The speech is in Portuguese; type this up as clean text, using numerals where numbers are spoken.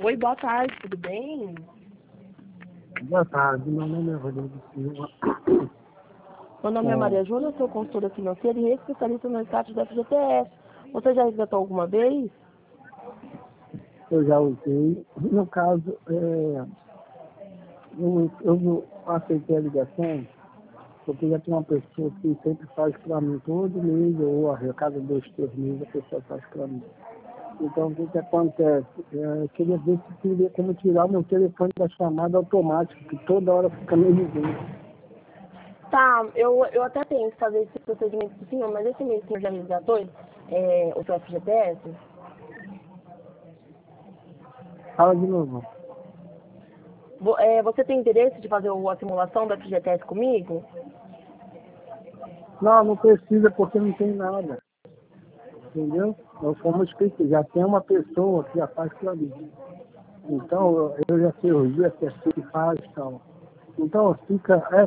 Oi, boa tarde, tudo bem? Boa tarde, meu nome é Rodrigo Silva. Meu nome é Maria Júlia, sou consultora financeira e especialista no resgate da FGTS. Você já resgatou alguma vez? Eu já usei. No caso, eu aceitei a ligação porque já tem uma pessoa que sempre faz para mim todo mês, ou a cada 2, 3 meses a pessoa faz para mim. Então, o que que acontece? Eu queria ver se teria como tirar o meu telefone da chamada automática, que toda hora fica me ligando. Tá, eu até tenho que fazer esse procedimento do senhor, mas esse mês o senhor já resgatou o seu FGTS? Fala de novo. Você tem interesse de fazer a simulação do FGTS comigo? Não, não precisa porque não tem nada. Entendeu? Nós fomos escritos, já tem uma pessoa que já faz para mim. Então, eu já sei os dias que faz e tal. Então, fica